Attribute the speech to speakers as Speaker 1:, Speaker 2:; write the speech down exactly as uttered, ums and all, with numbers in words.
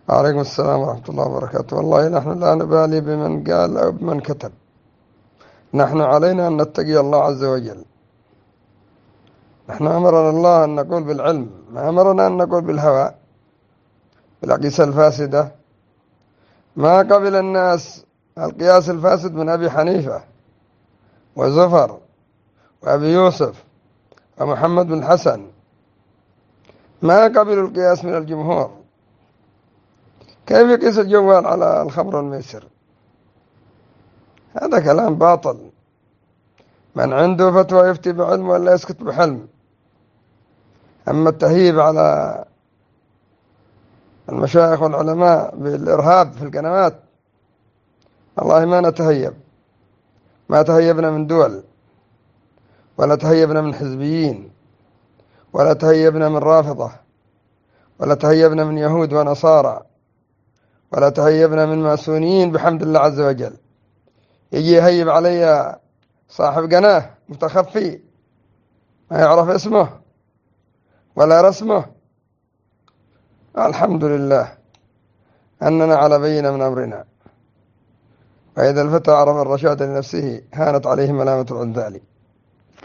Speaker 1: عليكم السلام ورحمة الله وبركاته. والله نحن لا نبالي بمن قال أو بمن كتب، نحن علينا أن نتقي الله عز وجل. نحن أمرنا الله أن نقول بالعلم، ما أمرنا أن نقول بالهوى بالأقيسة الفاسدة. ما قبل الناس القياس الفاسد من أبي حنيفة وزفر وأبي يوسف ومحمد بن الحسن، ما قبلوا القياس من الجمهور. كيف يقيس الجوال على الخمر والميسر؟ هذا كلام باطل. من عنده فتوى يفتي بعلم ولا يسكت بحلم. أما التهيب على المشايخ والعلماء بالإرهاب في القنوات، والله ما نتهيب. ما تهيبنا من دول، ولا تهيبنا من حزبيين، ولا تهيبنا من رافضة، ولا تهيبنا من يهود ونصارى، ولا تهيبنا من ماسونيين بحمد الله عز وجل. يجي يهيب علي صاحب قناة متخفي ما يعرف اسمه ولا رسمه. الحمد لله أننا على بينة من أمرنا، فإذا الفتى عرف الرشاد لنفسه هانت عليه ملامة العذال.